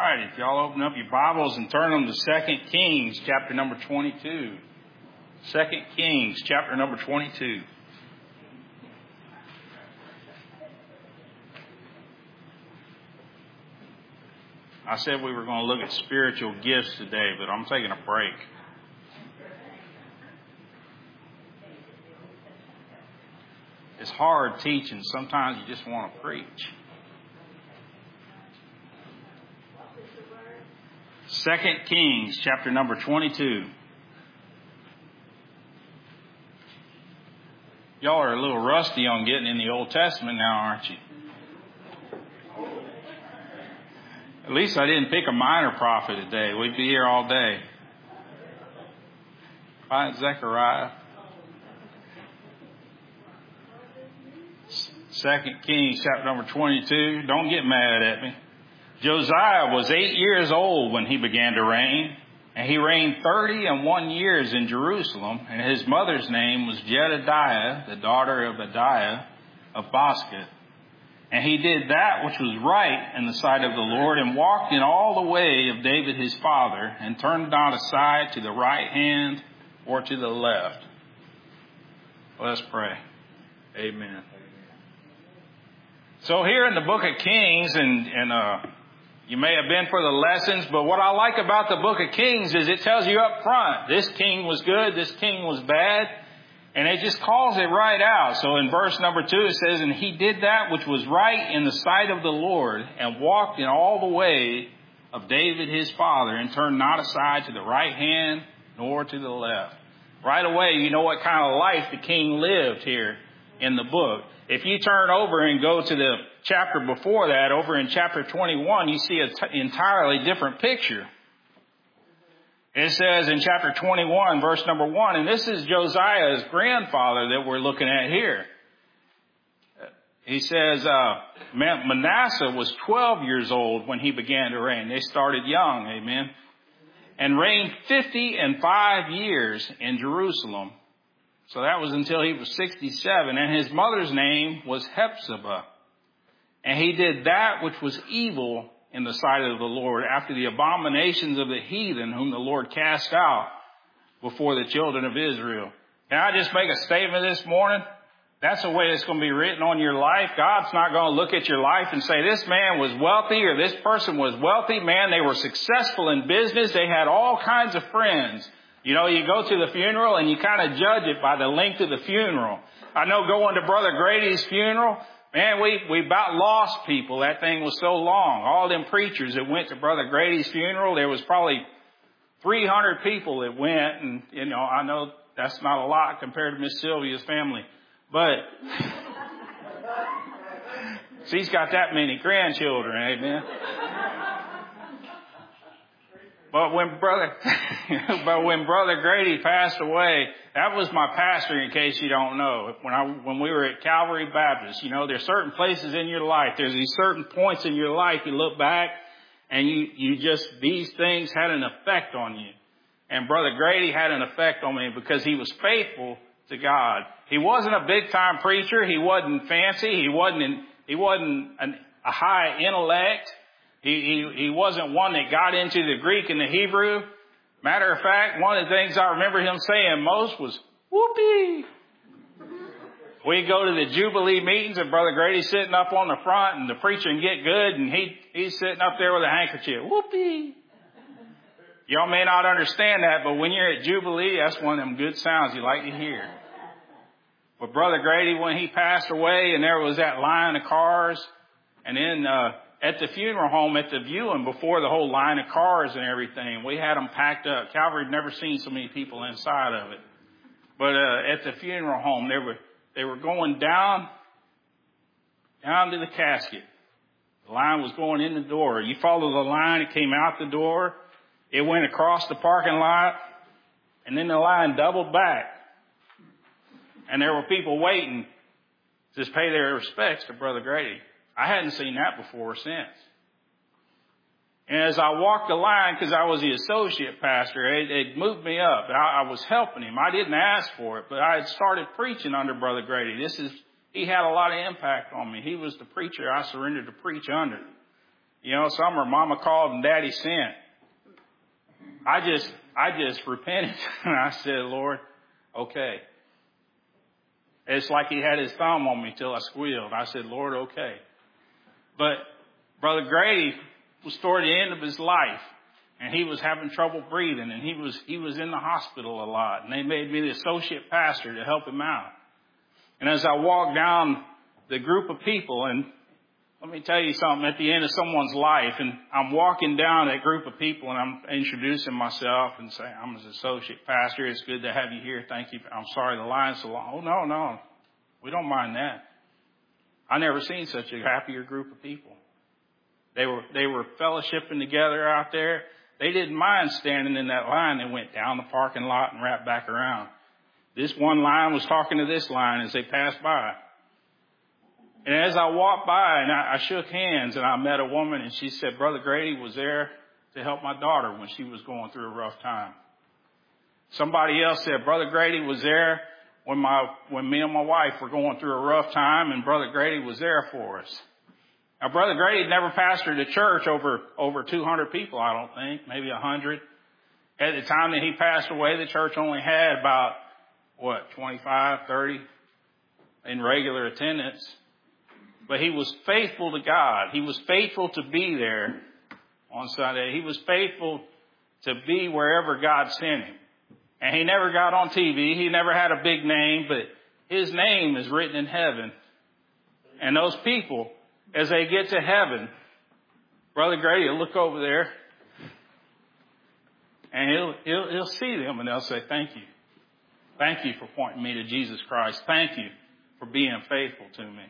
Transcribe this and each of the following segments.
right, if y'all open up your Bibles and turn them to 2 Kings, chapter number 22. 2 Kings, chapter number 22. I said we were going to look at spiritual gifts today, but I'm taking a break. It's hard teaching. Sometimes you just want to preach. 2 Kings, chapter number 22. Y'all are a little rusty on getting in the Old Testament now, aren't you? At least I didn't pick a minor prophet today. We'd be here all day. Right, Zechariah. 2 Kings, chapter number 22. Don't get mad at me. Josiah was 8 years old when he began to reign, and he reigned 31 years in Jerusalem, and his mother's name was Jedidiah, the daughter of Adiah of Boscath. And he did that which was right in the sight of the Lord, and walked in all the way of David his father, and turned not aside to the right hand or to the left. Let's pray. Amen. So here in the book of Kings, and you may have been for the lessons, but what I like about the book of Kings is it tells you up front, this king was good, this king was bad, and it just calls it right out. So in verse number 2 it says, and he did that which was right in the sight of the Lord, and walked in all the way of David his father, and turned not aside to the right hand nor to the left. Right away, you know what kind of life the king lived here in the book. If you turn over and go to the chapter before that, over in chapter 21, you see an entirely different picture. It says in chapter 21, verse number 1, and this is Josiah's grandfather that we're looking at here. He says, Manasseh was 12 years old when he began to reign. They started young, amen. And reigned 55 years in Jerusalem. So that was until he was 67. And his mother's name was Hephzibah. And he did that which was evil in the sight of the Lord, after the abominations of the heathen whom the Lord cast out before the children of Israel. Can I just make a statement this morning? That's the way it's going to be written on your life. God's not going to look at your life and say, this man was wealthy or this person was wealthy. Man, they were successful in business. They had all kinds of friends. You know, you go to the funeral and you kind of judge it by the length of the funeral. I know going to Brother Grady's funeral, man, we about lost people. That thing was so long. All them preachers that went to Brother Grady's funeral, there was probably 300 people that went. And, you know, I know that's not a lot compared to Miss Sylvia's family. But she's got that many grandchildren, amen. But when Brother Grady passed away, that was my pastor, in case you don't know. When we were at Calvary Baptist, you know, there's certain places in your life. There's these certain points in your life you look back and these things had an effect on you. And Brother Grady had an effect on me because he was faithful to God. He wasn't a big time preacher. He wasn't fancy. He wasn't a high intellect. He wasn't one that got into the Greek and the Hebrew. Matter of fact, one of the things I remember him saying most was, whoopee. We go to the Jubilee meetings and Brother Grady's sitting up on the front and the preacher can get good and he's sitting up there with a handkerchief. Whoopee. Y'all may not understand that, but when you're at Jubilee, that's one of them good sounds you like to hear. But Brother Grady, when he passed away and there was that line of cars, and then at the funeral home, at the viewing, before the whole line of cars and everything, we had them packed up. Calvary had never seen so many people inside of it. But at the funeral home, they were going down to the casket. The line was going in the door. You follow the line, it came out the door. It went across the parking lot, and then the line doubled back. And there were people waiting to just pay their respects to Brother Grady. I hadn't seen that before or since. And as I walked the line, because I was the associate pastor, it moved me up. I was helping him. I didn't ask for it, but I had started preaching under Brother Grady. He had a lot of impact on me. He was the preacher I surrendered to preach under. Summer, Mama called and Daddy sent. I just repented and I said, Lord, okay. It's like he had his thumb on me till I squealed. I said, Lord, okay. But Brother Grady was toward the end of his life, and he was having trouble breathing, and he was in the hospital a lot, and they made me the associate pastor to help him out. And as I walked down the group of people, and let me tell you something, at the end of someone's life, and I'm walking down that group of people, and I'm introducing myself and saying, I'm an associate pastor. It's good to have you here. Thank you. I'm sorry the line's so long. Oh, no. We don't mind that. I never seen such a happier group of people. They were fellowshipping together out there. They didn't mind standing in that line. They went down the parking lot and wrapped back around. This one line was talking to this line as they passed by. And as I walked by and I shook hands and I met a woman and she said, Brother Grady was there to help my daughter when she was going through a rough time. Somebody else said, Brother Grady was there when me and my wife were going through a rough time, and Brother Grady was there for us. Now, Brother Grady never pastored a church over 200 people, I don't think, maybe 100. At the time that he passed away, the church only had about, 25, 30 in regular attendance. But he was faithful to God. He was faithful to be there on Sunday. He was faithful to be wherever God sent him. And he never got on TV. He never had a big name, but his name is written in heaven. And those people, as they get to heaven, Brother Grady will look over there and he'll see them and they'll say, thank you. Thank you for pointing me to Jesus Christ. Thank you for being faithful to me.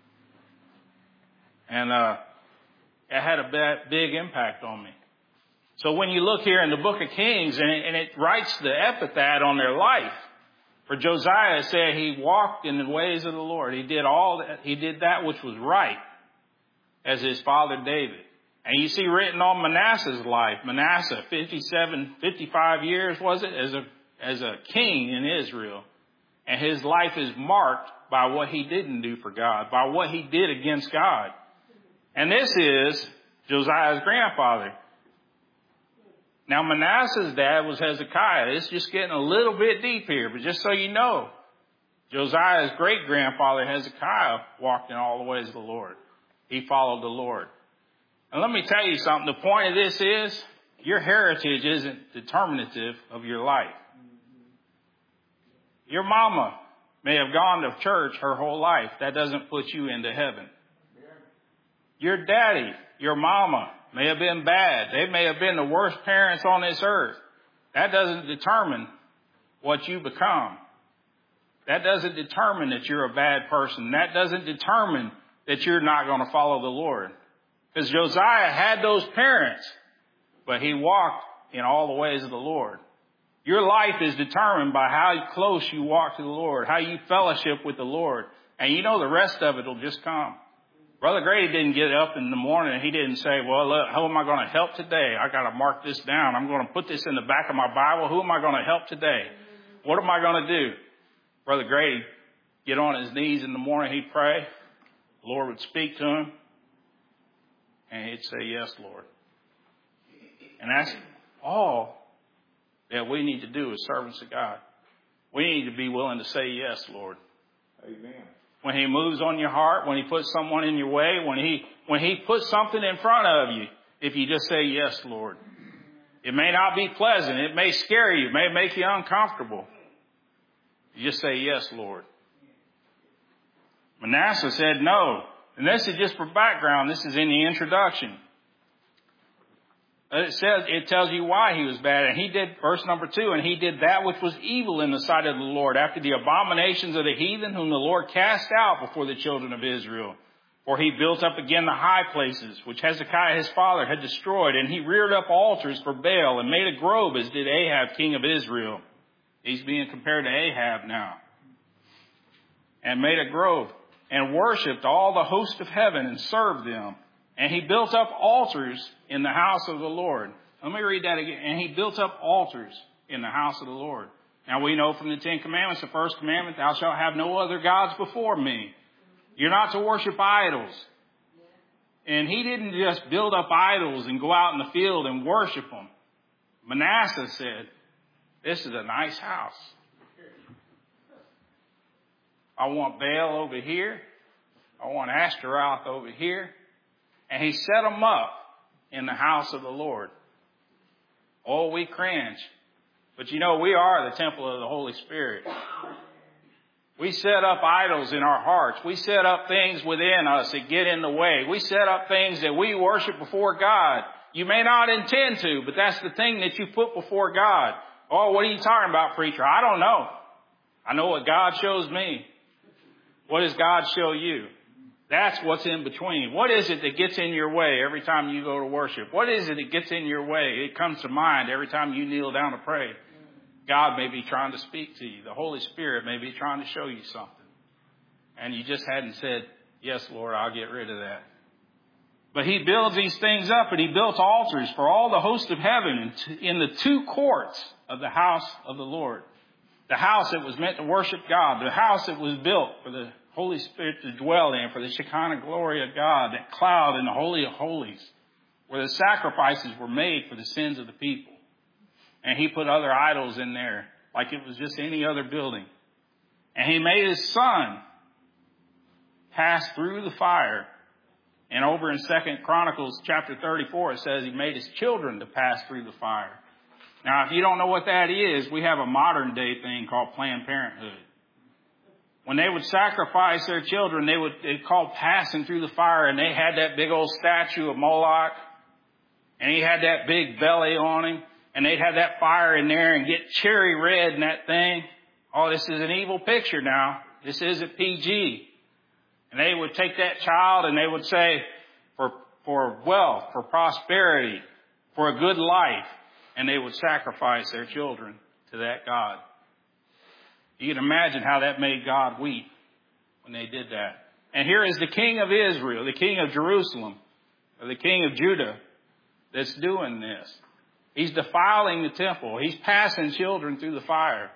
And it had a big impact on me. So when you look here in the book of Kings, and it writes the epitaph on their life, for Josiah said he walked in the ways of the Lord. He did that which was right, as his father David. And you see written on Manasseh's life, Manasseh, 55 years was it, as a king in Israel. And his life is marked by what he didn't do for God, by what he did against God. And this is Josiah's grandfather. Now, Manasseh's dad was Hezekiah. It's just getting a little bit deep here, but just so you know, Josiah's great-grandfather Hezekiah walked in all the ways of the Lord. He followed the Lord. And let me tell you something. The point of this is your heritage isn't determinative of your life. Your mama may have gone to church her whole life. That doesn't put you into heaven. Your daddy, your mama may have been bad. They may have been the worst parents on this earth. That doesn't determine what you become. That doesn't determine that you're a bad person. That doesn't determine that you're not going to follow the Lord. Because Josiah had those parents, but he walked in all the ways of the Lord. Your life is determined by how close you walk to the Lord, how you fellowship with the Lord. And you know the rest of it will just come. Brother Grady didn't get up in the morning and he didn't say, well, look, who am I going to help today? I got to mark this down. I'm going to put this in the back of my Bible. Who am I going to help today? What am I going to do? Brother Grady get on his knees in the morning. He'd pray. The Lord would speak to him. And he'd say, yes, Lord. And that's all that we need to do as servants of God. We need to be willing to say yes, Lord. Amen. When he moves on your heart, when he puts someone in your way, when he puts something in front of you, if you just say yes, Lord. It may not be pleasant. It may scare you. It may make you uncomfortable. You just say yes, Lord. Manasseh said no. And this is just for background. This is in the introduction. It tells you why he was bad. And he did, verse number 2, and he did that which was evil in the sight of the Lord, after the abominations of the heathen, whom the Lord cast out before the children of Israel. For he built up again the high places, which Hezekiah his father had destroyed. And he reared up altars for Baal, and made a grove, as did Ahab, king of Israel. He's being compared to Ahab now. And made a grove, and worshipped all the host of heaven, and served them. And he built up altars in the house of the Lord. Let me read that again. And he built up altars in the house of the Lord. Now we know from the Ten Commandments, the first commandment, thou shalt have no other gods before me. You're not to worship idols. And he didn't just build up idols and go out in the field and worship them. Manasseh said, this is a nice house. I want Baal over here. I want Ashtaroth over here. And he set them up in the house of the Lord. Oh, we cringe. But you know, we are the temple of the Holy Spirit. We set up idols in our hearts. We set up things within us that get in the way. We set up things that we worship before God. You may not intend to, but that's the thing that you put before God. Oh, what are you talking about, preacher? I don't know. I know what God shows me. What does God show you? That's what's in between. What is it that gets in your way every time you go to worship? What is it that gets in your way? It comes to mind every time you kneel down to pray. God may be trying to speak to you. The Holy Spirit may be trying to show you something. And you just hadn't said, yes, Lord, I'll get rid of that. But he builds these things up, and he built altars for all the host of heaven in the two courts of the house of the Lord. The house that was meant to worship God. The house that was built for the Holy Spirit to dwell in, for the Shekinah glory of God, that cloud in the Holy of Holies, where the sacrifices were made for the sins of the people. And he put other idols in there, like it was just any other building. And he made his son pass through the fire. And over in 2 Chronicles chapter 34, it says he made his children to pass through the fire. Now, if you don't know what that is, we have a modern day thing called Planned Parenthood. When they would sacrifice their children, they called passing through the fire, and they had that big old statue of Moloch, and he had that big belly on him, and they'd have that fire in there and get cherry red in that thing. Oh, this is an evil picture now. This isn't PG. And they would take that child and they would say, for wealth, for prosperity, for a good life, and they would sacrifice their children to that God. You can imagine how that made God weep when they did that. And here is the king of Israel, the king of Jerusalem, or the king of Judah, that's doing this. He's defiling the temple. He's passing children through the fire.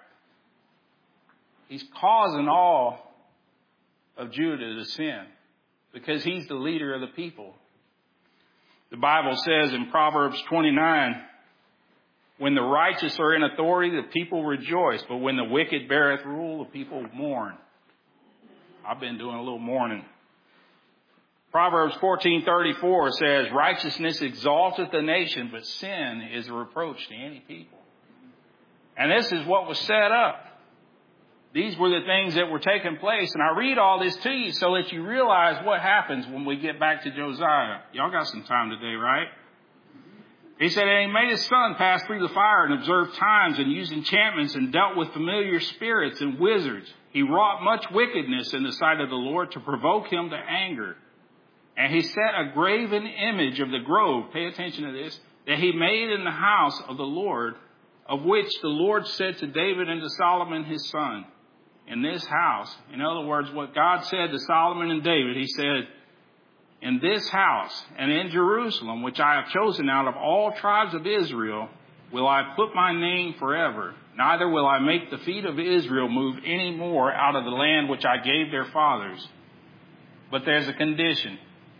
He's causing all of Judah to sin because he's the leader of the people. The Bible says in Proverbs 29, when the righteous are in authority, the people rejoice. But when the wicked beareth rule, the people mourn. I've been doing a little mourning. Proverbs 14:34 says, righteousness exalteth the nation, but sin is a reproach to any people. And this is what was set up. These were the things that were taking place. And I read all this to you so that you realize what happens when we get back to Josiah. Y'all got some time today, right? He said, and he made his son pass through the fire and observed times and used enchantments and dealt with familiar spirits and wizards. He wrought much wickedness in the sight of the Lord to provoke him to anger. And he set a graven image of the grove, pay attention to this, that he made in the house of the Lord, of which the Lord said to David and to Solomon his son, in this house, in other words, what God said to Solomon and David, he said, in this house and in Jerusalem, which I have chosen out of all tribes of Israel, will I put my name forever. Neither will I make the feet of Israel move any more out of the land which I gave their fathers. But there's a condition.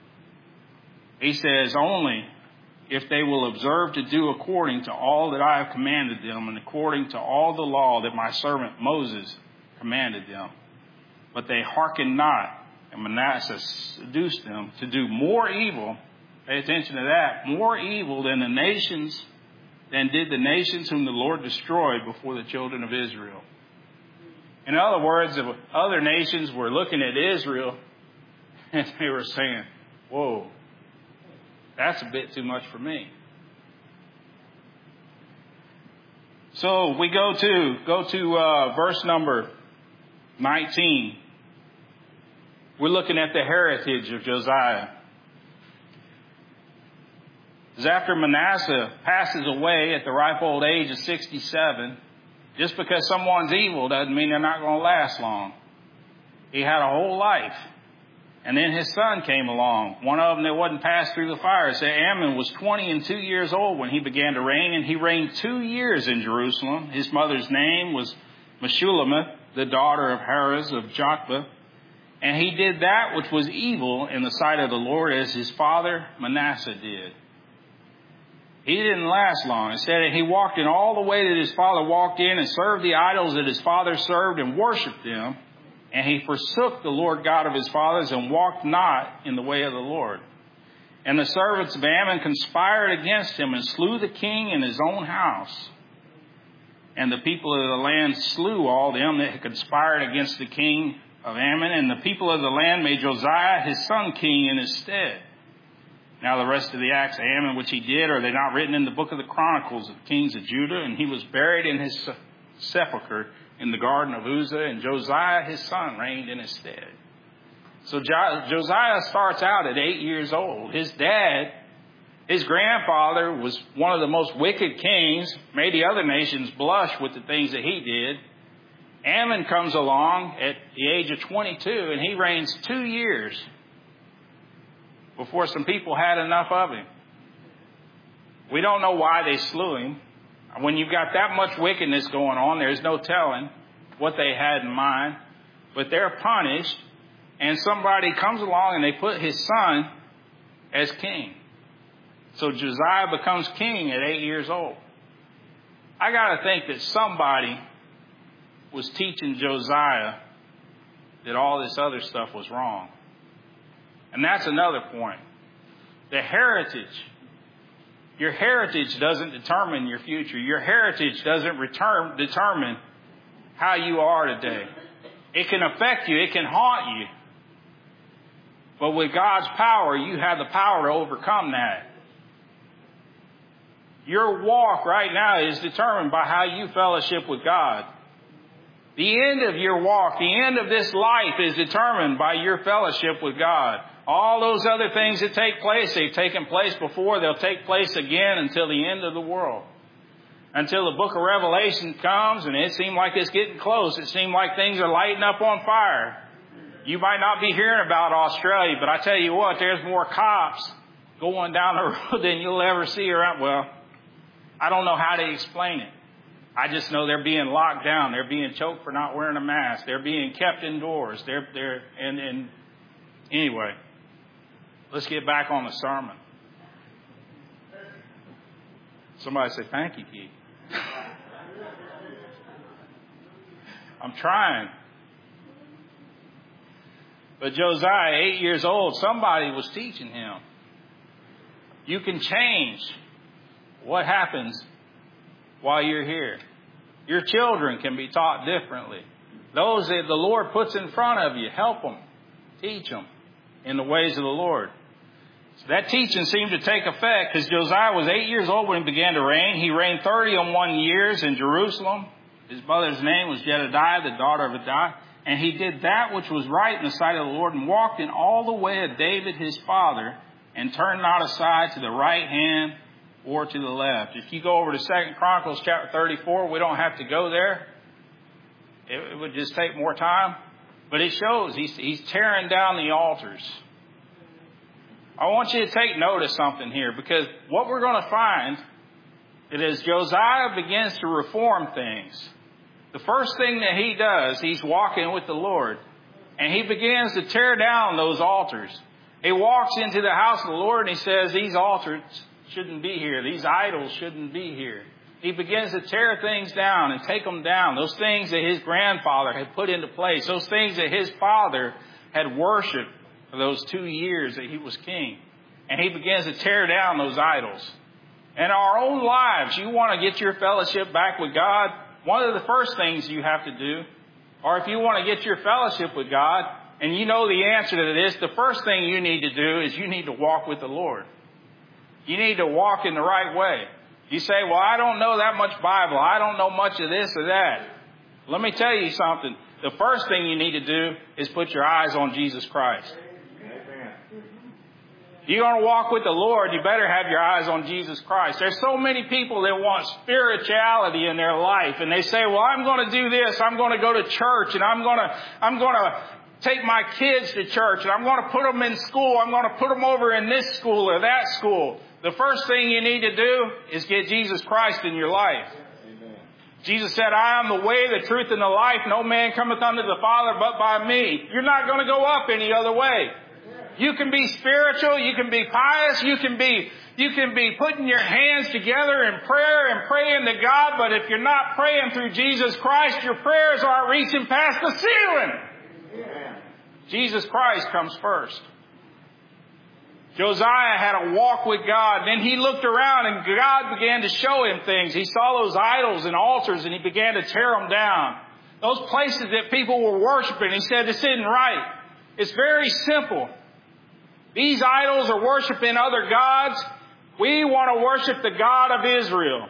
He says, only if they will observe to do according to all that I have commanded them and according to all the law that my servant Moses commanded them. But they hearkened not, and Manasseh seduced them to do more evil. Pay attention to that. More evil than did the nations whom the Lord destroyed before the children of Israel. In other words, if other nations were looking at Israel and they were saying, whoa, that's a bit too much for me. So we go to verse number 19. We're looking at the heritage of Josiah. As after Manasseh passes away at the ripe old age of 67, just because someone's evil doesn't mean they're not going to last long. He had a whole life. And then his son came along. One of them that wasn't passed through the fire. It said Amnon was 22 years old when he began to reign, and he reigned 2 years in Jerusalem. His mother's name was Meshullemeth, the daughter of Harez of Jokbah. And he did that which was evil in the sight of the Lord, as his father Manasseh did. He didn't last long. It said that he walked in all the way that his father walked in, and served the idols that his father served, and worshipped them. And he forsook the Lord God of his fathers, and walked not in the way of the Lord. And the servants of Ammon conspired against him, and slew the king in his own house. And the people of the land slew all them that had conspired against the king of Ammon. And the people of the land made Josiah his son king in his stead. Now the rest of the acts of Ammon which he did, are they not written in the book of the Chronicles of the kings of Judah? And he was buried in his sepulchre in the garden of Uzzah, and Josiah his son reigned in his stead. So Josiah starts out at 8 years old. His dad, his grandfather, was one of the most wicked kings, made the other nations blush with the things that he did. Ammon comes along at the age of 22, and he reigns 2 years before some people had enough of him. We don't know why they slew him. When you've got that much wickedness going on, there's no telling what they had in mind. But they're punished, and somebody comes along and they put his son as king. So Josiah becomes king at 8 years old. I got to think that somebody was teaching Josiah that all this other stuff was wrong. And that's another point. The heritage. Your heritage doesn't determine your future. Your heritage doesn't determine how you are today. It can affect you. It can haunt you. But with God's power, you have the power to overcome that. Your walk right now is determined by how you fellowship with God. The end of your walk, the end of this life is determined by your fellowship with God. All those other things that take place, they've taken place before, they'll take place again until the end of the world. Until the book of Revelation comes, and it seems like it's getting close. It seems like things are lighting up on fire. You might not be hearing about Australia, but I tell you what, there's more cops going down the road than you'll ever see around. Well, I don't know how to explain it. I just know they're being locked down. They're being choked for not wearing a mask. They're being kept indoors. Anyway, let's get back on the sermon. Somebody say, thank you, Keith. I'm trying. But Josiah, 8 years old, somebody was teaching him. You can change what happens while you're here. Your children can be taught differently. Those that the Lord puts in front of you, help them. Teach them in the ways of the Lord. So that teaching seemed to take effect because Josiah was 8 years old when he began to reign. He reigned 31 years in Jerusalem. His mother's name was Jedidiah, the daughter of Adai. And he did that which was right in the sight of the Lord, and walked in all the way of David his father, and turned not aside to the right hand or to the left. If you go over to 2 Chronicles chapter 34, we don't have to go there. It would just take more time. But it shows he's tearing down the altars. I want you to take note of something here, because what we're going to find is as Josiah begins to reform things, the first thing that he does, he's walking with the Lord, and he begins to tear down those altars. He walks into the house of the Lord and he says, these altars shouldn't be here. These idols shouldn't be here. He begins to tear things down and take them down. Those things that his grandfather had put into place. Those things that his father had worshipped for those 2 years that he was king. And he begins to tear down those idols. In our own lives, you want to get your fellowship back with God, one of the first things you have to do, or if you want to get your fellowship with God, and you know the answer to this, the first thing you need to do is you need to walk with the Lord. You need to walk in the right way. You say, well, I don't know that much Bible. I don't know much of this or that. Let me tell you something. The first thing you need to do is put your eyes on Jesus Christ. If you're going to walk with the Lord, you better have your eyes on Jesus Christ. There's so many people that want spirituality in their life, and they say, well, I'm going to do this. I'm going to go to church, and I'm going to take my kids to church, and I'm going to put them in school. I'm going to put them over in this school or that school. The first thing you need to do is get Jesus Christ in your life. Amen. Jesus said, I am the way, the truth, and the life. No man cometh unto the Father but by me. You're not going to go up any other way. You can be spiritual. You can be pious. You can be putting your hands together in prayer and praying to God. But if you're not praying through Jesus Christ, your prayers aren't reaching past the ceiling. Amen. Jesus Christ comes first. Josiah had a walk with God. Then he looked around and God began to show him things. He saw those idols and altars and he began to tear them down. Those places that people were worshiping, he said, this isn't right. It's very simple. These idols are worshiping other gods. We want to worship the God of Israel.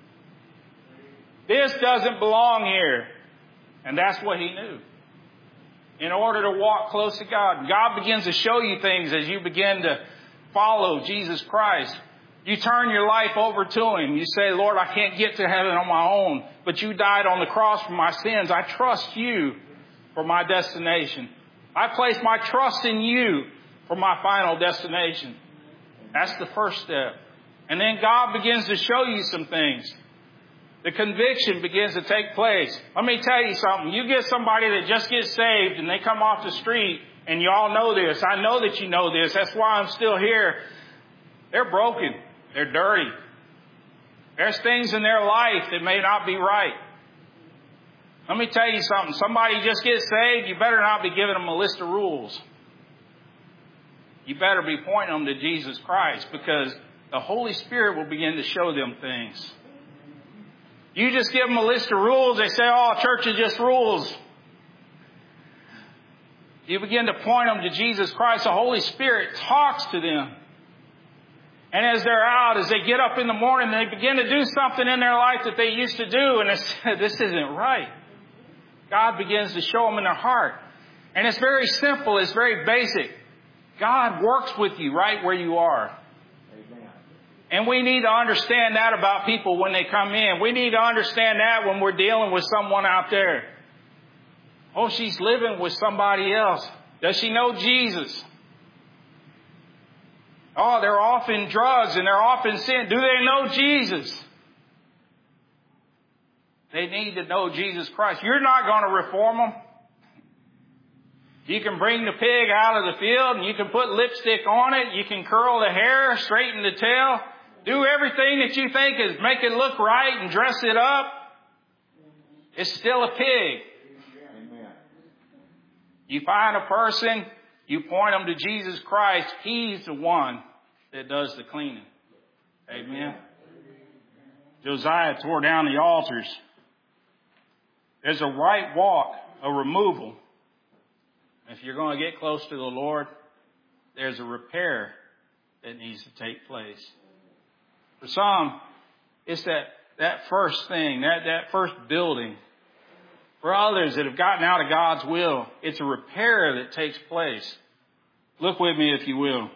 This doesn't belong here. And that's what he knew. In order to walk close to God, God begins to show you things as you begin to follow Jesus Christ. You turn your life over to Him. You say, Lord, I can't get to heaven on my own, but you died on the cross for my sins. I trust you for my destination. I place my trust in you for my final destination. That's the first step. And then God begins to show you some things. The conviction begins to take place. Let me tell you something. You get somebody that just gets saved and they come off the street, and you all know this. I know that you know this. That's why I'm still here. They're broken. They're dirty. There's things in their life that may not be right. Let me tell you something. Somebody just gets saved, you better not be giving them a list of rules. You better be pointing them to Jesus Christ, because the Holy Spirit will begin to show them things. You just give them a list of rules. They say, oh, church is just rules. You begin to point them to Jesus Christ. The Holy Spirit talks to them. And as they're out, as they get up in the morning, they begin to do something in their life that they used to do. And this isn't right. God begins to show them in their heart. And it's very simple. It's very basic. God works with you right where you are. And we need to understand that about people when they come in. We need to understand that when we're dealing with someone out there. Oh, she's living with somebody else. Does she know Jesus? Oh, they're off in drugs and they're off in sin. Do they know Jesus? They need to know Jesus Christ. You're not going to reform them. You can bring the pig out of the field and you can put lipstick on it. You can curl the hair, straighten the tail. Do everything that you think is make it look right and dress it up. It's still a pig. Amen. You find a person, you point them to Jesus Christ. He's the one that does the cleaning. Amen. Josiah tore down the altars. There's a right walk, a removal. If you're going to get close to the Lord, there's a repair that needs to take place. For some, it's that first thing, that first building. For others that have gotten out of God's will, it's a repair that takes place. Look with me, if you will.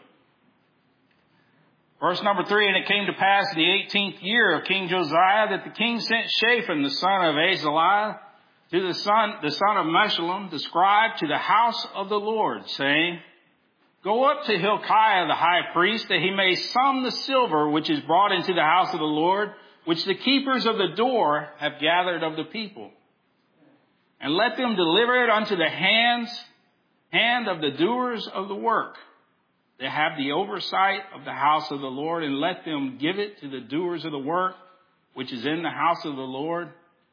Verse number 3, and it came to pass in the 18th year of King Josiah that the king sent Shaphan, the son of Azaliah, to the son of Meshullam, the scribe, to the house of the Lord, saying, Go up to Hilkiah the high priest, that he may sum the silver which is brought into the house of the Lord, which the keepers of the door have gathered of the people. And let them deliver it unto the hand of the doers of the work, that have the oversight of the house of the Lord, and let them give it to the doers of the work, which is in the house of the Lord.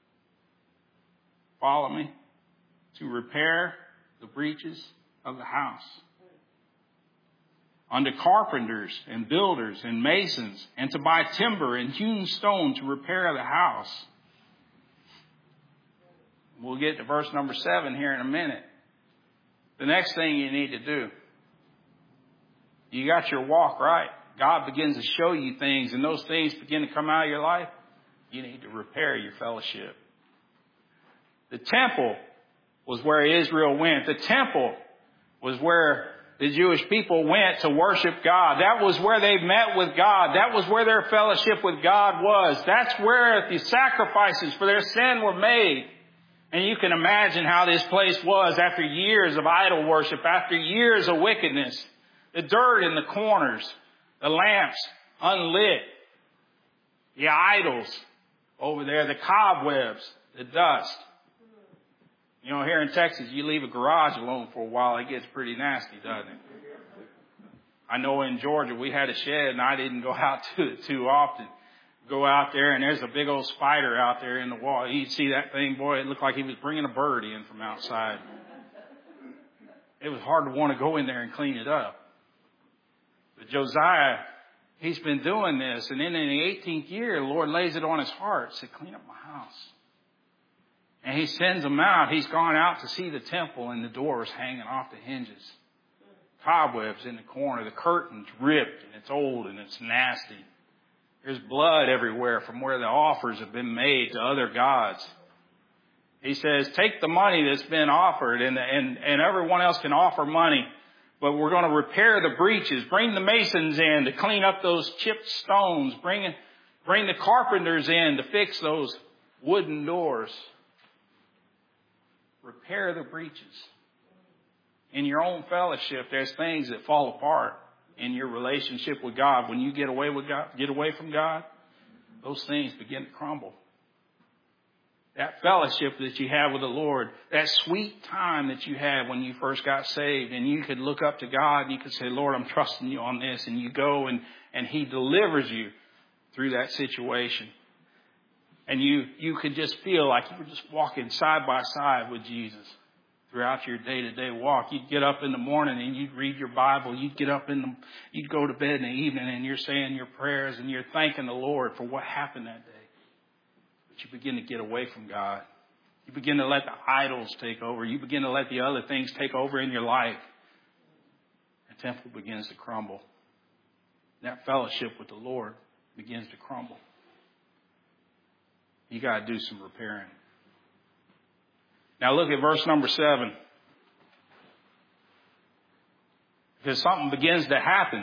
Follow me. To repair the breaches of the house. Unto carpenters and builders and masons, and to buy timber and hewn stone to repair the house. We'll get to verse number 7 here in a minute. The next thing you need to do, you got your walk right. God begins to show you things, and those things begin to come out of your life. You need to repair your fellowship. The temple was where Israel went. The temple was where the Jewish people went to worship God. That was where they met with God. That was where their fellowship with God was. That's where the sacrifices for their sin were made. And you can imagine how this place was after years of idol worship, after years of wickedness. The dirt in the corners, the lamps unlit, the idols. over there, the cobwebs, the dust. You know, here in Texas, you leave a garage alone for a while, it gets pretty nasty, doesn't it? I know in Georgia we had a shed and I didn't go out to it too often. Go out there and there's a big old spider out there in the wall. You'd see that thing, boy, it looked like he was bringing a bird in from outside. It was hard to want to go in there and clean it up. But Josiah, he's been doing this, and then in the 18th year, the Lord lays it on his heart, said, clean up my house. And he sends them out. He's gone out to see the temple, and the doors hanging off the hinges. Cobwebs in the corner, the curtains ripped, and it's old and it's nasty. There's blood everywhere from where the offers have been made to other gods. He says, take the money that's been offered, and everyone else can offer money, but we're going to repair the breaches. Bring the masons in to clean up those chipped stones. Bring the carpenters in to fix those wooden doors. Repair the breaches. In your own fellowship, there's things that fall apart in your relationship with God. When you get away from God, those things begin to crumble. That fellowship that you have with the Lord, that sweet time that you had when you first got saved, and you could look up to God and you could say, Lord, I'm trusting you on this, and you go and He delivers you through that situation. And you could just feel like you were just walking side by side with Jesus throughout your day-to-day walk. You'd get up in the morning and you'd read your Bible. You'd go to bed in the evening and you're saying your prayers and you're thanking the Lord for what happened that day. But you begin to get away from God. You begin to let the idols take over. You begin to let the other things take over in your life. The temple begins to crumble. That fellowship with the Lord begins to crumble. You got to do some repairing. Now look at verse number 7. Because something begins to happen.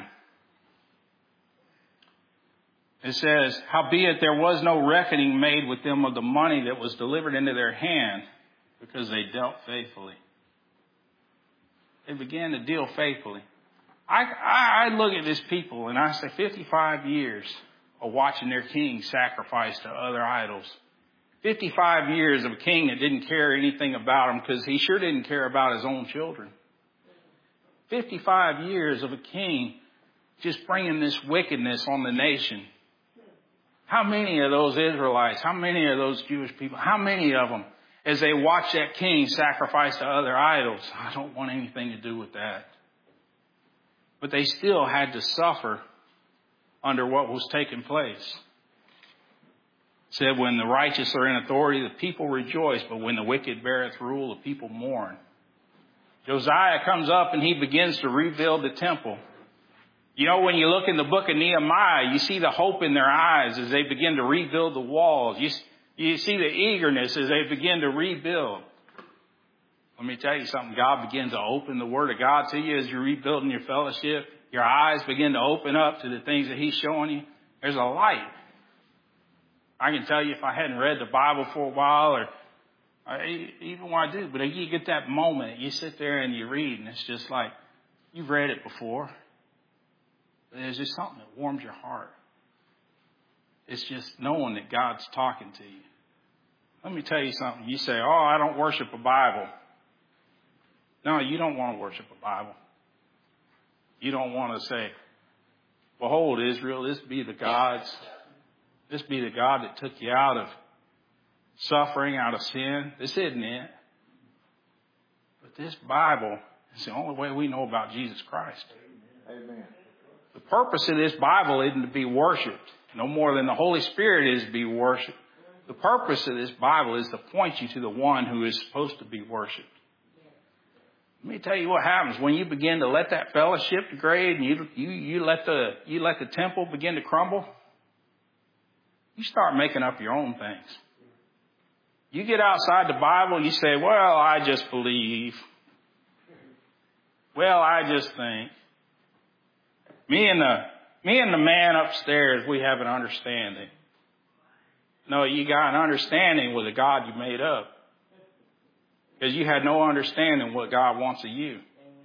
It says, howbeit there was no reckoning made with them of the money that was delivered into their hand, because they dealt faithfully. They began to deal faithfully. I look at this people and I say 55 years of watching their king sacrifice to other idols. 55 years of a king that didn't care anything about them, because he sure didn't care about his own children. 55 years of a king just bringing this wickedness on the nation. How many of those Israelites, how many of those Jewish people, how many of them, as they watch that king sacrifice to other idols, I don't want anything to do with that. But they still had to suffer under what was taking place. It said, when the righteous are in authority, the people rejoice, but when the wicked beareth rule, the people mourn. Josiah comes up and he begins to rebuild the temple. You know, when you look in the book of Nehemiah, you see the hope in their eyes as they begin to rebuild the walls. You see the eagerness as they begin to rebuild. Let me tell you something. God begins to open the Word of God to you as you're rebuilding your fellowship. Your eyes begin to open up to the things that He's showing you. There's a light. I can tell you, if I hadn't read the Bible for a while, or even when I do, but you get that moment, you sit there and you read, and it's just like, you've read it before. But there's just something that warms your heart. It's just knowing that God's talking to you. Let me tell you something. You say, oh, I don't worship a Bible. No, you don't want to worship a Bible. You don't want to say, behold, Israel, this be the God that took you out of suffering, out of sin. This isn't it. But this Bible is the only way we know about Jesus Christ. Amen. The purpose of this Bible isn't to be worshipped, no more than the Holy Spirit is to be worshipped. The purpose of this Bible is to point you to the one who is supposed to be worshipped. Let me tell you what happens when you begin to let that fellowship degrade and you let the temple begin to crumble. You start making up your own things. You get outside the Bible and you say, well, I just believe. Well, I just think. Me and the man upstairs, we have an understanding. No, you got an understanding with a God you made up. Because you had no understanding what God wants of you.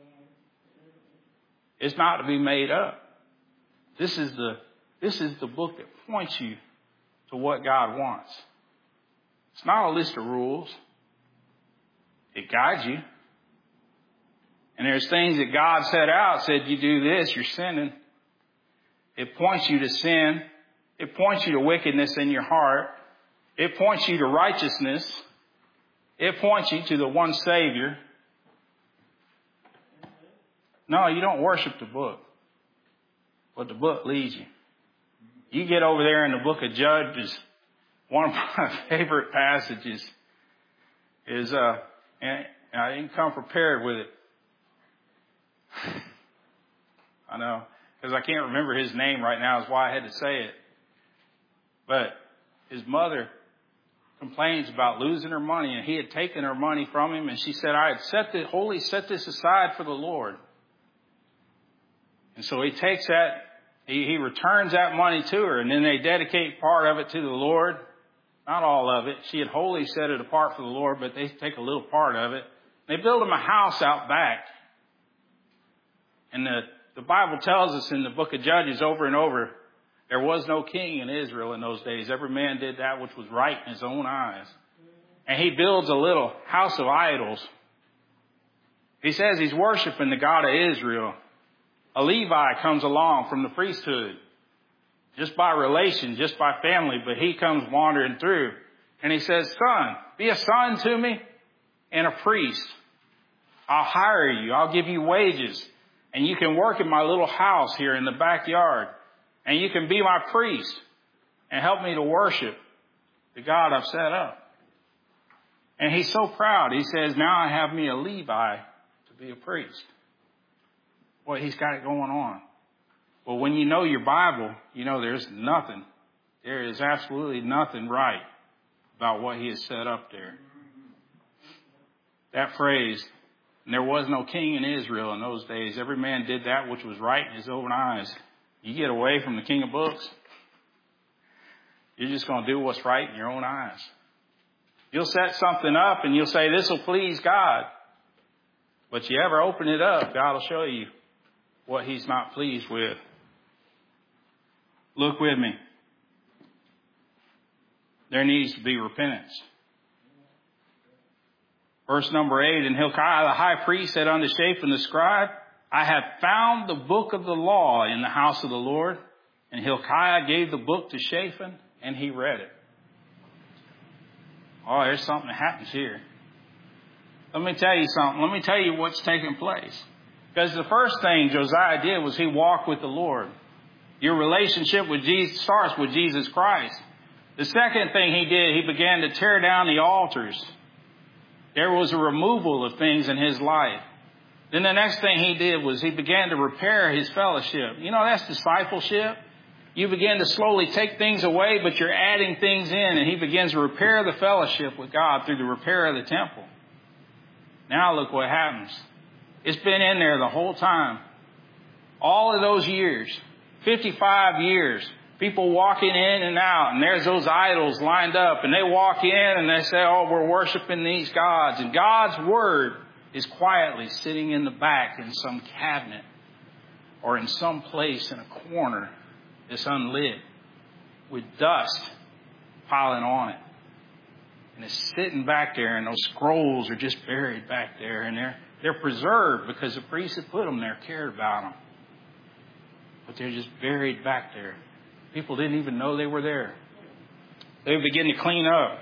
It's not to be made up. This is the book that points you to what God wants. It's not a list of rules. It guides you. And there's things that God set out, said you do this, you're sinning. It points you to sin. It points you to wickedness in your heart. It points you to righteousness. It points you to the one Savior. No, you don't worship the book, but the book leads you. You get over there in the book of Judges, one of my favorite passages is, and I didn't come prepared with it. I know, because I can't remember his name right now is why I had to say it. But his mother complains about losing her money, and he had taken her money from him, and she said, I had set this aside for the Lord. And so he takes that, he returns that money to her, and then they dedicate part of it to the Lord. Not all of it. She had wholly set it apart for the Lord, but they take a little part of it. They build him a house out back. And the Bible tells us in the book of Judges over and over, there was no king in Israel in those days. Every man did that which was right in his own eyes. And he builds a little house of idols. He says he's worshiping the God of Israel. A Levi comes along from the priesthood, just by relation, just by family, but he comes wandering through. And he says, son, be a son to me and a priest. I'll hire you. I'll give you wages. And you can work in my little house here in the backyard. And you can be my priest and help me to worship the God I've set up. And he's so proud. He says, now I have me a Levi to be a priest. Boy, he's got it going on. Well, when you know your Bible, you know there is absolutely nothing right about what he has set up there. That phrase, and there was no king in Israel in those days. Every man did that which was right in his own eyes. You get away from the king of books, you're just going to do what's right in your own eyes. You'll set something up and you'll say, this will please God. But you ever open it up, God will show you what he's not pleased with. Look with me. There needs to be repentance. Verse number 8, and Hilkiah the high priest said unto Shaphan the scribe, I have found the book of the law in the house of the Lord. And Hilkiah gave the book to Shaphan, and he read it. Oh, there's something that happens here. Let me tell you something. Let me tell you what's taking place. Because the first thing Josiah did was he walked with the Lord. Your relationship with Jesus starts with Jesus Christ. The second thing he did, he began to tear down the altars. There was a removal of things in his life. Then the next thing he did was he began to repair his fellowship. You know, that's discipleship. You begin to slowly take things away, but you're adding things in, and he begins to repair the fellowship with God through the repair of the temple. Now look what happens. It's been in there the whole time. All of those years, 55 years, people walking in and out, and there's those idols lined up, and they walk in and they say, oh, we're worshiping these gods. And God's word is quietly sitting in the back in some cabinet or in some place in a corner that's unlit with dust piling on it. And it's sitting back there, and those scrolls are just buried back there, and they're preserved because the priests that put them there cared about them. But they're just buried back there. People didn't even know they were there. They begin to clean up.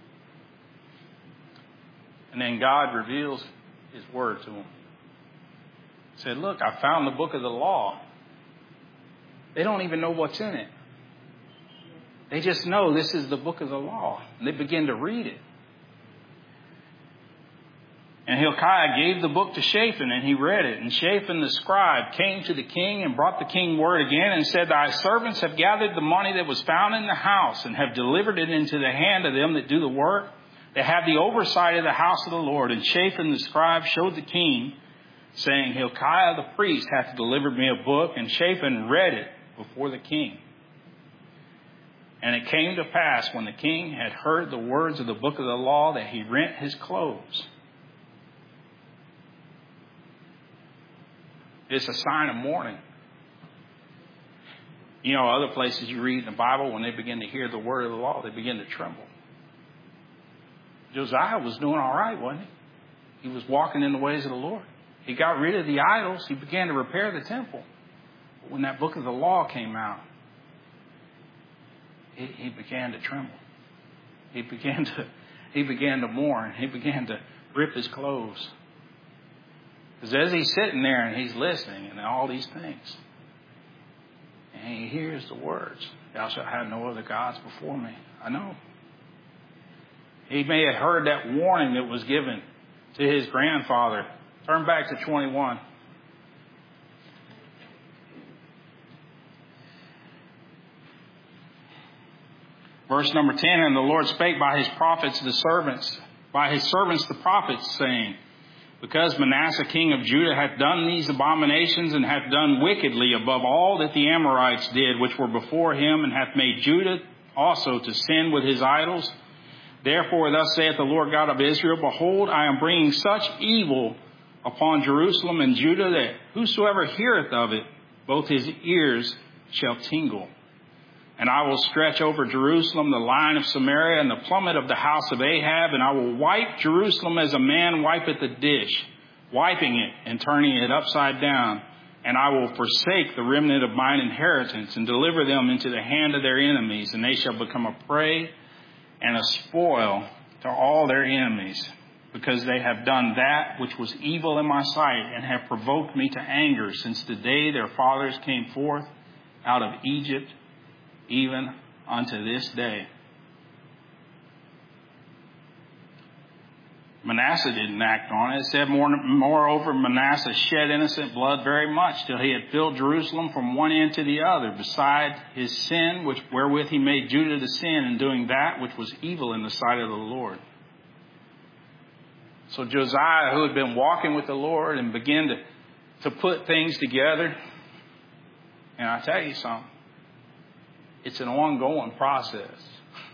And then God reveals his word to them. He said, look, I found the book of the law. They don't even know what's in it. They just know this is the book of the law. And they begin to read it. And Hilkiah gave the book to Shaphan, and he read it. And Shaphan the scribe came to the king and brought the king word again and said, thy servants have gathered the money that was found in the house and have delivered it into the hand of them that do the work. They have the oversight of the house of the Lord. And Shaphan the scribe showed the king, saying, Hilkiah the priest hath delivered me a book. And Shaphan read it before the king. And it came to pass, when the king had heard the words of the book of the law, that he rent his clothes. It's a sign of mourning. You know, other places you read in the Bible, when they begin to hear the word of the law, they begin to tremble. Josiah was doing all right, wasn't he? He was walking in the ways of the Lord. He got rid of the idols. He began to repair the temple. But when that book of the law came out, he began to tremble. He began to mourn. He began to rip his clothes. Because as he's sitting there and he's listening and all these things, and he hears the words, "Thou shalt have no other gods before me." I know. He may have heard that warning that was given to his grandfather. Turn back to 21. Verse number 10, "And the Lord spake by his prophets the servants, by his servants the prophets, saying, Because Manasseh king of Judah hath done these abominations, and hath done wickedly above all that the Amorites did, which were before him, and hath made Judah also to sin with his idols. Therefore thus saith the Lord God of Israel, Behold, I am bringing such evil upon Jerusalem and Judah, that whosoever heareth of it, both his ears shall tingle. And I will stretch over Jerusalem the line of Samaria and the plummet of the house of Ahab, and I will wipe Jerusalem as a man wipeth the dish, wiping it and turning it upside down. And I will forsake the remnant of mine inheritance, and deliver them into the hand of their enemies, and they shall become a prey and a spoil to all their enemies, because they have done that which was evil in my sight, and have provoked me to anger since the day their fathers came forth out of Egypt, even unto this day." Manasseh didn't act on it. It said, "Moreover, Manasseh shed innocent blood very much, till he had filled Jerusalem from one end to the other, beside his sin, wherewith he made Judah to sin, in doing that which was evil in the sight of the Lord." So Josiah, who had been walking with the Lord and began to put things together, and I tell you something, it's an ongoing process.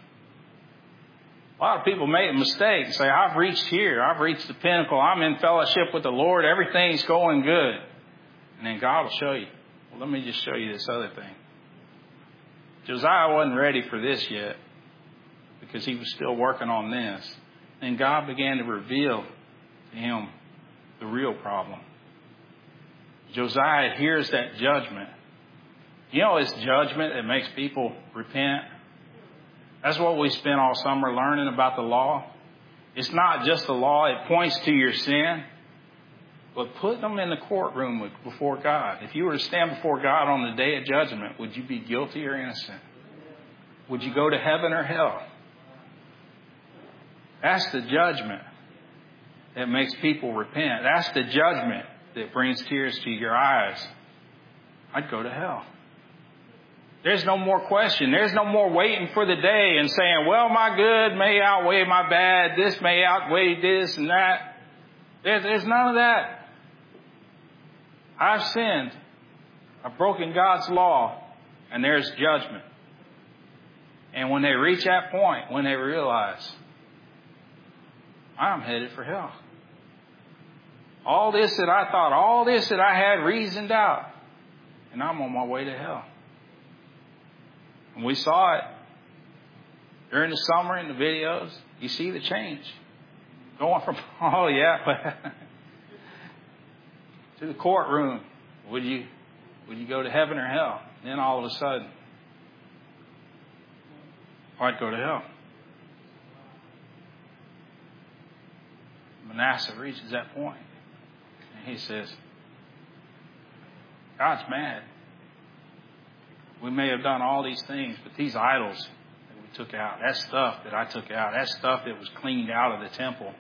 A lot of people make a mistake and say, "I've reached here. I've reached the pinnacle. I'm in fellowship with the Lord. Everything's going good." And then God will show you, "Well, let me just show you this other thing." Josiah wasn't ready for this yet, because he was still working on this. And God began to reveal to him the real problem. Josiah hears that judgment. You know, it's judgment that makes people repent. That's what we spent all summer learning about the law. It's not just the law. It points to your sin. But put them in the courtroom before God. If you were to stand before God on the day of judgment, would you be guilty or innocent? Would you go to heaven or hell? That's the judgment that makes people repent. That's the judgment that brings tears to your eyes. I'd go to hell. There's no more question. There's no more waiting for the day and saying, "Well, my good may outweigh my bad. This may outweigh this and that." There's none of that. I've sinned. I've broken God's law, and there's judgment. And when they reach that point, when they realize, I'm headed for hell. All this that I thought, all this that I had reasoned out, and I'm on my way to hell. And we saw it during the summer in the videos. You see the change. Going from, to the courtroom. Would you go to heaven or hell? And then all of a sudden, I'd go to hell. Manasseh reaches that point, and he says, God's mad. We may have done all these things, but these idols that we took out, that stuff that I took out, that stuff that was cleaned out of the temple,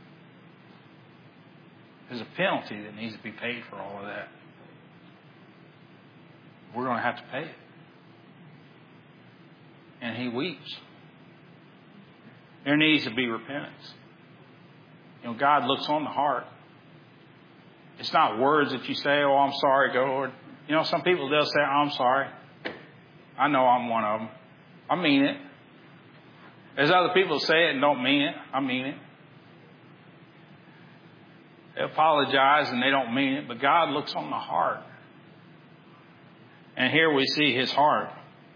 there's a penalty that needs to be paid for all of that. We're going to have to pay it. And he weeps. There needs to be repentance. You know, God looks on the heart. It's not words that you say, "Oh, I'm sorry, Lord." You know, some people, they'll say, "I'm sorry." I know I'm one of them. I mean it. There's other people who say it and don't mean it. I mean it. They apologize and they don't mean it, but God looks on the heart. And here we see his heart.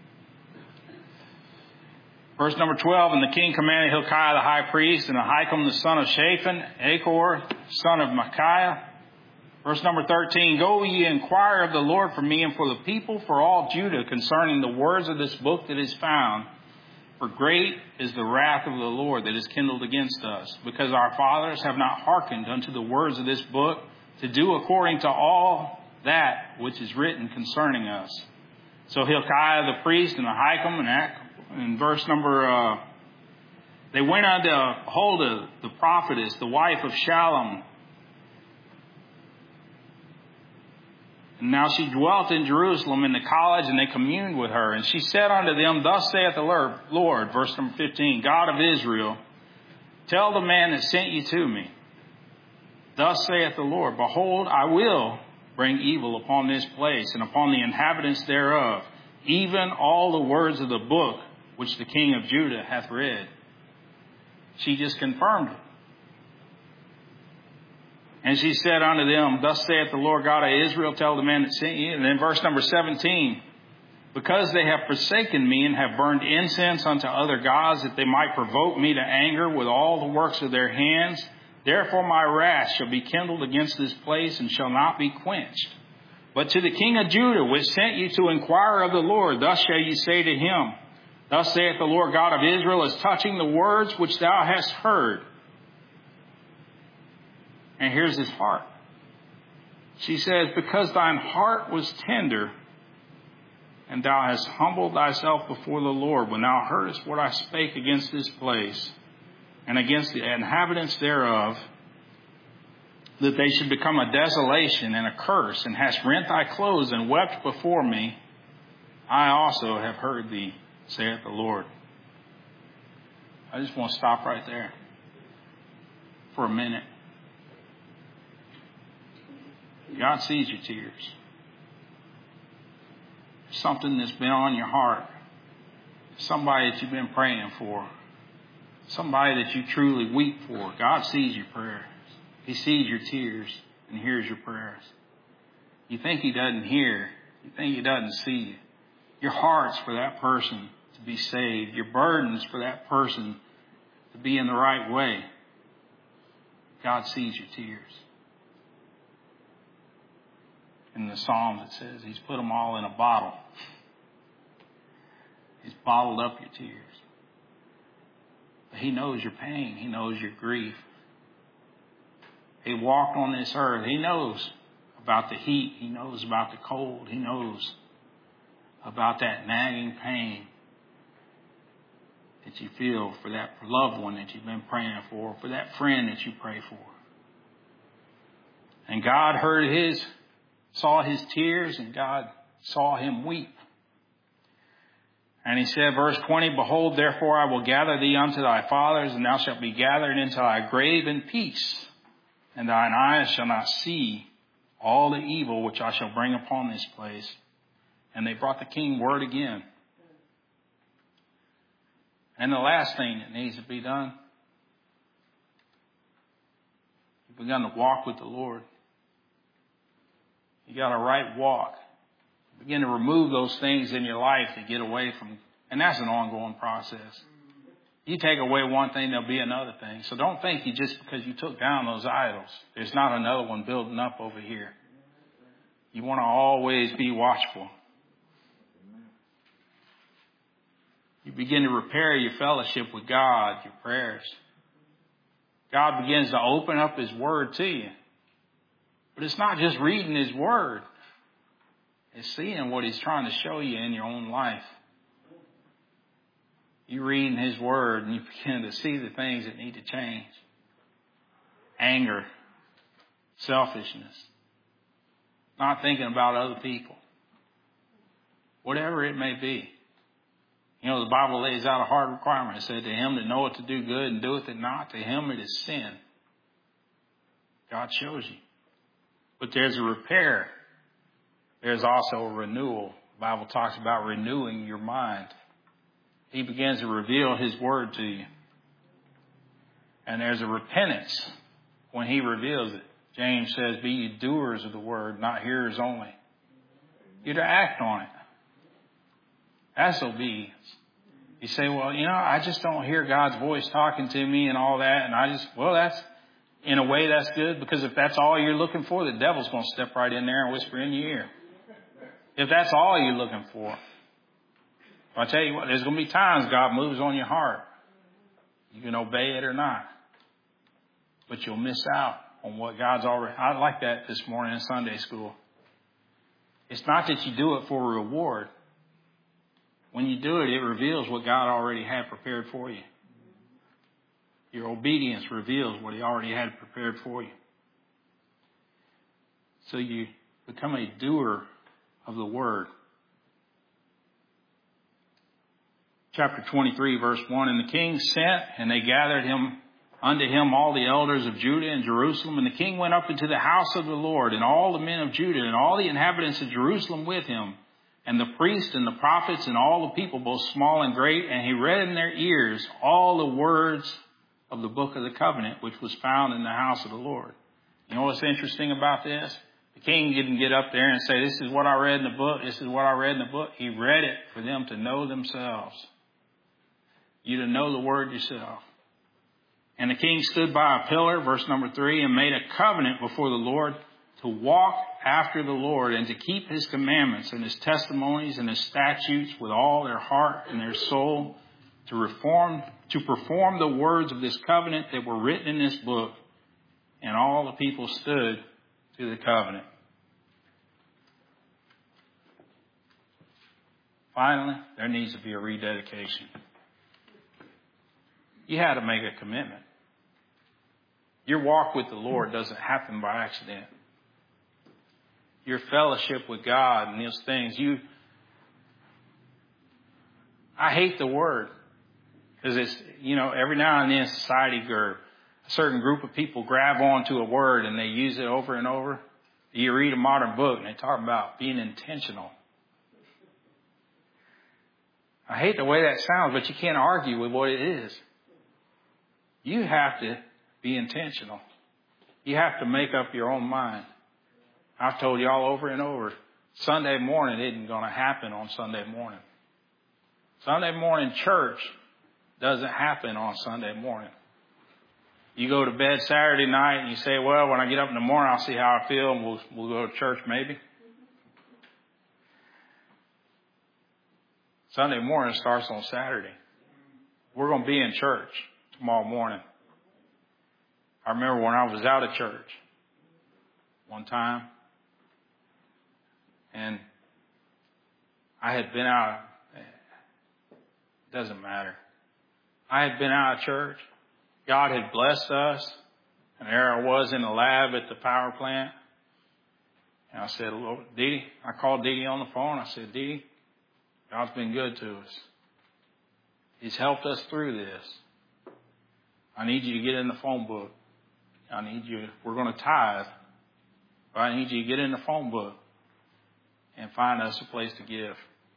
Verse number 12, and the king commanded Hilkiah the high priest, and Ahikam the son of Shaphan, Achor, son of Micaiah. Verse number 13, go ye inquire of the Lord for me and for the people, for all Judah, concerning the words of this book that is found. For great is the wrath of the Lord that is kindled against us, because our fathers have not hearkened unto the words of this book, to do according to all that which is written concerning us. So Hilkiah the priest and Ahikam and in verse number, they went unto Huldah the prophetess, the wife of Shallum. And now she dwelt in Jerusalem in the college, and they communed with her. And she said unto them, thus saith the Lord, verse number 15, God of Israel, tell the man that sent you to me, thus saith the Lord, behold, I will bring evil upon this place and upon the inhabitants thereof, even all the words of the book which the king of Judah hath read. She just confirmed it. And she said unto them, thus saith the Lord God of Israel, tell the man that sent you. And then verse number 17, because they have forsaken me and have burned incense unto other gods, that they might provoke me to anger with all the works of their hands, therefore my wrath shall be kindled against this place and shall not be quenched. But to the king of Judah, which sent you to inquire of the Lord, thus shall you say to him, thus saith the Lord God of Israel, as touching the words which thou hast heard. And here's his heart. She says, because thine heart was tender, and thou hast humbled thyself before the Lord, when thou heardest what I spake against this place, and against the inhabitants thereof, that they should become a desolation and a curse, and hast rent thy clothes and wept before me, I also have heard thee, saith the Lord. I just want to stop right there for a minute. God sees your tears. Something that's been on your heart. Somebody that you've been praying for. Somebody that you truly weep for. God sees your prayers. He sees your tears and hears your prayers. You think he doesn't hear. You think he doesn't see you. Your heart's for that person to be saved. Your burden's for that person to be in the right way. God sees your tears. In the Psalms it says he's put them all in a bottle. He's bottled up your tears. But he knows your pain. He knows your grief. He walked on this earth. He knows about the heat. He knows about the cold. He knows about that nagging pain that you feel for that loved one that you've been praying for that friend that you pray for. And God saw his tears, and God saw him weep. And he said, verse 20, behold, therefore I will gather thee unto thy fathers, and thou shalt be gathered into thy grave in peace, and thine eyes shall not see all the evil which I shall bring upon this place. And they brought the king word again. And the last thing that needs to be done, you've begun to walk with the Lord. You got a right walk. Begin to remove those things in your life to get away from, and that's an ongoing process. You take away one thing, there'll be another thing. So don't think you just because you took down those idols, there's not another one building up over here. You want to always be watchful. You begin to repair your fellowship with God, your prayers. God begins to open up his word to you. But it's not just reading his word. It's seeing what he's trying to show you in your own life. You reading his word and you begin to see the things that need to change. Anger, selfishness, not thinking about other people. Whatever it may be. You know, the Bible lays out a hard requirement. It said, to him that knoweth to do good and doeth it not, to him it is sin. God shows you. But there's a repair. There's also a renewal. The Bible talks about renewing your mind. He begins to reveal his word to you. And there's a repentance when he reveals it. James says, be ye doers of the word, not hearers only. You're to act on it. That's obedience. You say, well, I just don't hear God's voice talking to me and all that. And that's, in a way, that's good, because if that's all you're looking for, the devil's going to step right in there and whisper in your ear. If that's all you're looking for. I'll tell you what, there's going to be times God moves on your heart. You can obey it or not. But you'll miss out on what God's already. I like that this morning in Sunday school. It's not that you do it for a reward. When you do it, it reveals what God already had prepared for you. Your obedience reveals what He already had prepared for you. So you become a doer of the Word. Chapter 23, verse 1, And the king sent, and they gathered unto him all the elders of Judah and Jerusalem. And the king went up into the house of the Lord, and all the men of Judah, and all the inhabitants of Jerusalem with him, and the priests and the prophets, and all the people, both small and great. And he read in their ears all the words of the book of the covenant, which was found in the house of the Lord. You know what's interesting about this? The king didn't get up there and say, this is what I read in the book, this is what I read in the book. He read it for them to know themselves. You to know the word yourself. And the king stood by a pillar, verse number 3, and made a covenant before the Lord to walk after the Lord and to keep His commandments and His testimonies and His statutes with all their heart and their soul, to perform the words of this covenant that were written in this book. And all the people stood to the covenant. Finally, there needs to be a rededication. You had to make a commitment. Your walk with the Lord doesn't happen by accident. Your fellowship with God and those things, I hate the word. Because it's, every now and then society or a certain group of people grab onto a word and they use it over and over. You read a modern book and they talk about being intentional. I hate the way that sounds, but you can't argue with what it is. You have to be intentional. You have to make up your own mind. I've told y'all over and over, Sunday morning isn't going to happen on Sunday morning. Sunday morning church doesn't happen on Sunday morning. You go to bed Saturday night and you say, well, when I get up in the morning, I'll see how I feel and we'll go to church maybe. Sunday morning starts on Saturday. We're going to be in church tomorrow morning. I remember when I was out of church one time, and I had been out, it doesn't matter. I had been out of church. God had blessed us, and there I was in the lab at the power plant. And I said, Lord, Dee, I called Dee on the phone. I said, Dee, God's been good to us. He's helped us through this. I need you to get in the phone book. We're going to tithe. But I need you to get in the phone book and find us a place to give.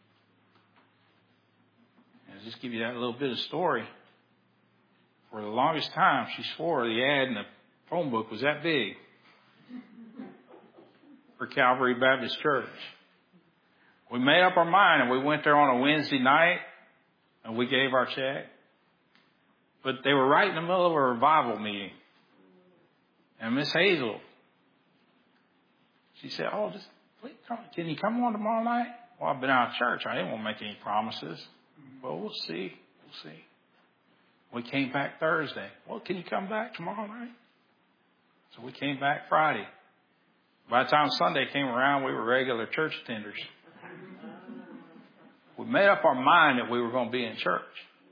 And I'll just give you that little bit of story. For the longest time, she swore the ad in the phone book was that big for Calvary Baptist Church. We made up our mind and we went there on a Wednesday night and we gave our check. But they were right in the middle of a revival meeting. And Miss Hazel, she said, can you come on tomorrow night? Well, I've been out of church. I didn't want to make any promises. Well, we'll see. We came back Thursday. Well, can you come back tomorrow night? So we came back Friday. By the time Sunday came around, we were regular church attenders. We made up our mind that we were going to be in church.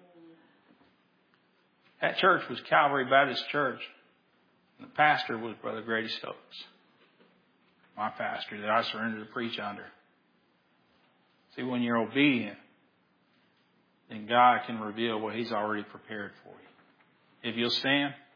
That church was Calvary Baptist Church. And the pastor was Brother Grady Stokes, my pastor that I surrendered to preach under. See, when you're obedient, then God can reveal what He's already prepared for you. If you'll stand.